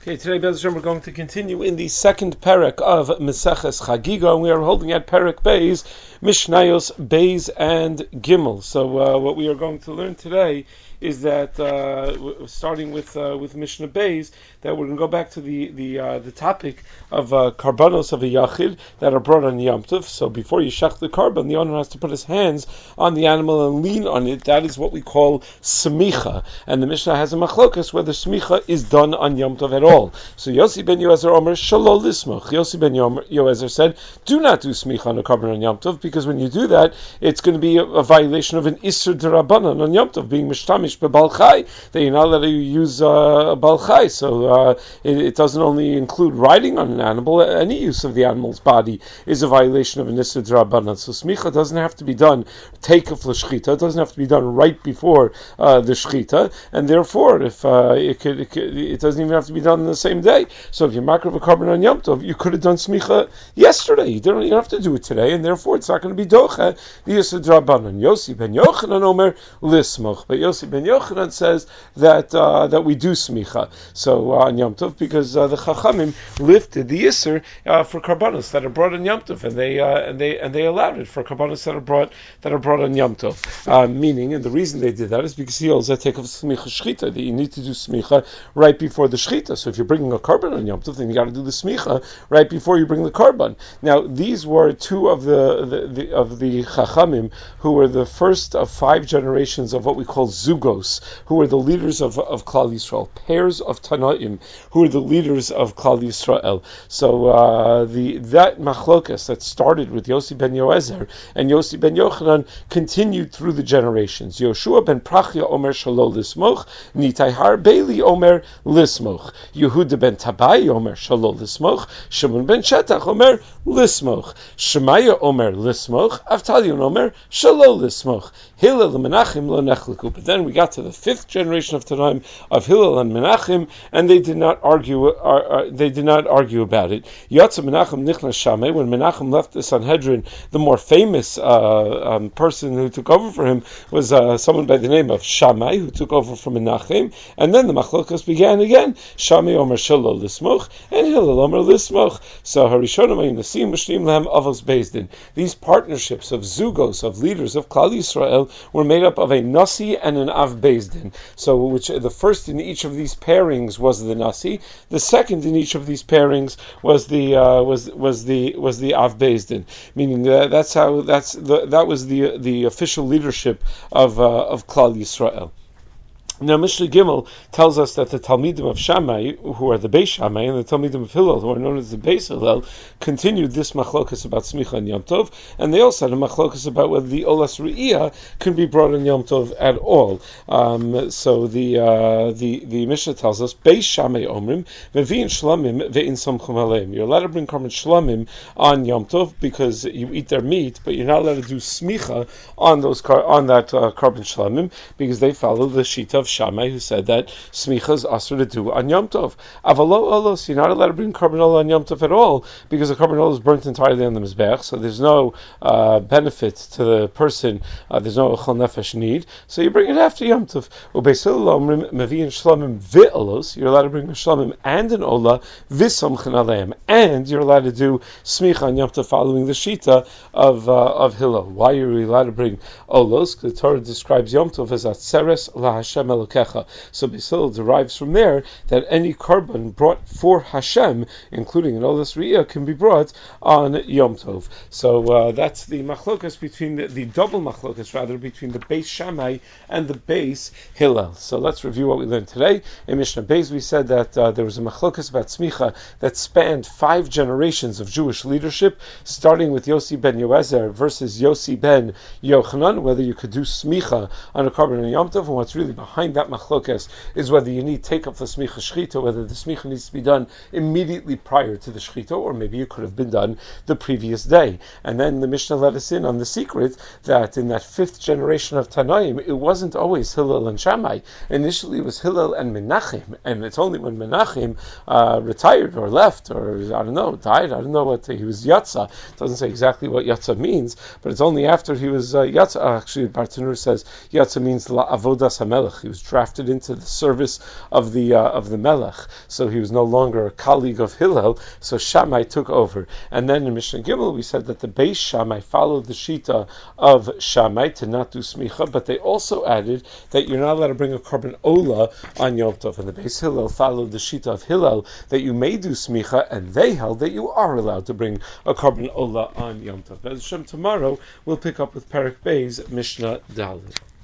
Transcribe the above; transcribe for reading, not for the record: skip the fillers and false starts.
Okay, today, Be'ez Hashem, we're going to continue in the second perek of Meseches Chagiga, and we are holding at perek Beis, Mishnayos Beis and Gimel. So, what we are going to learn today is that starting with Mishnah Beis, that we're going to go back to the topic of karbanos of a yachid that are brought on Yom Tov. So before you shach the karban, the owner has to put his hands on the animal and lean on it. That is what we call smicha, and the Mishnah has a machlokas whether smicha is done on Yom Tov at all. So Yossi ben Yoezer Omer shalol lismoch. Yossi ben Yoezer said, do not do smicha on a karban on Yom Tov, because when you do that, it's going to be a violation of an isur d'Rabbanan on Yom Tov, being mishtamish beBaal Chai, that you're not allowed to use a Baal Chai. So it doesn't only include riding on an animal. Any use of the animal's body is a violation of an isur d'Rabbanan. So smicha doesn't have to be done takeoff l'shchita. It doesn't have to be done right before the shchita, and therefore, if it doesn't even have to be done on the same day. So if you're makriv a karban on Yom Tov, you could have done smicha yesterday. You don't have to do it today, and therefore it's not going to be docha the isur d'Rabbanan. Yossi ben Yochanan Omer lismoch, but Yossi ben Yochanan says that we do smicha. So on Yom Tov, because the Chachamim lifted the Yisr for karbanos that are brought on Yom Tov, and they allowed it for karbanos that are brought on Yom Tov. Meaning, and the reason they did that is because he holds that take of smicha shchita, that you need to do smicha right before the shchita. So if you're bringing a karban on Yom Tov, then you got to do the smicha right before you bring the karban. Now these were two of the Chachamim who were the first of 5 generations of what we call zugos, who were the leaders of Klal Yisrael, pairs of Tanaim, who were the leaders of Klal Yisrael. So that machlokas that started with Yossi ben Yoezer and Yossi ben Yochanan continued through the generations. Yoshua ben Prachia Omer Shalol Lismoch, Nitai Har Beili Omer Lismoch, Yehuda ben Tabai Omer Shalol Lismoch, Shimon ben Shetach Omer Lismoch, Shemaya Omer Lismoch, Avtalion Omer Shalol Lismoch, Hillel Menachem Lo Nechliku. But then we got to the 5th generation of Tanaim of Hillel and Menachem, and they did not argue. They did not argue about it. Yatsa Menachem Nichnas Shammai. When Menachem left the Sanhedrin, the more famous person who took over for him was someone by the name of Shammai, who took over from Menachem. And then the machlokas began again. Shammai Omer Shalol Lismoch and Hillel Omer Lismoch. So Harishonim Nasim Mishlim Lahem Avos Bezdin. These partnerships of zugos, of leaders of Klal Yisrael, were made up of a nasi and an av bezdin. So, which the first in each of these pairings was the nasi, the second in each of these pairings was the av bezdin. Meaning that was the official leadership of Klal Yisrael. Now, Mishnah Gimel tells us that the Talmidim of Shammai, who are the Beis Shammai, and the Talmidim of Hillel, who are known as the Beis Hillel, continued this machlokas about Smicha and Yom Tov, and they also had a machlokas about whether the Olas Re'iyah can be brought on Yom Tov at all. So the Mishnah tells us, Beis Shammai Omrim, Ve'in Shlamim, Ve'in Somchum Aleim. You're allowed to bring Karban Shlamim on Yom Tov because you eat their meat, but you're not allowed to do Smicha on that Karban Shlamim because they follow the Shita of Shammai, who said that smicha is asur to do on Yom Tov. Avalo olos, you're not allowed to bring karban olah on Yom Tov at all, because the karban olah is burnt entirely on the mizbech, so there's no benefit to the person, there's no chol nefesh need, so you bring it after Yom Tov. Ubeis Hillel omrim mevi'in shlamim ve'olos, you're allowed to bring a shlamim and an olah, v'somchen aleim, and you're allowed to do smicha on Yom Tov following the shita of Hillel. Why are you allowed to bring olos? The Torah describes Yom Tov as atzeres laHashem. So Beis Hillel derives from there that any karban brought for Hashem, including an Olas Re'iyah, can be brought on Yom Tov. So that's the machlokas between the double machlokas rather between the Beis Shammai and the Beis Hillel. So let's review what we learned today. In Mishnah Beis we said that there was a machlokas about smicha that spanned 5 generations of Jewish leadership, starting with Yossi ben Yoezer versus Yossi ben Yochanan, whether you could do smicha on a karban on Yom Tov, and what's really behind that machlokas is whether you need take up the smicha shchita, whether the smicha needs to be done immediately prior to the shchita, or maybe it could have been done the previous day. And then the Mishnah let us in on the secret that in that 5th generation of Tanaim, it wasn't always Hillel and Shammai. Initially it was Hillel and Menachem, and it's only when Menachem retired or left, or I don't know, died, I don't know what, he was Yatza. It doesn't say exactly what Yatza means, but it's only after he was Yatza. Actually, Bartanur says Yatza means La Avodas HaMelech. He was was drafted into the service of the Melech, so he was no longer a colleague of Hillel. So Shammai took over, and then in Mishnah Gimel we said that the Beis Shammai followed the Shita of Shammai to not do smicha, but they also added that you're not allowed to bring a korban ola on Yom Tov, and the Beis Hillel followed the Shita of Hillel that you may do smicha, and they held that you are allowed to bring a korban ola on Yom Tov. But tomorrow we'll pick up with Perek Beis Mishnah Dalet.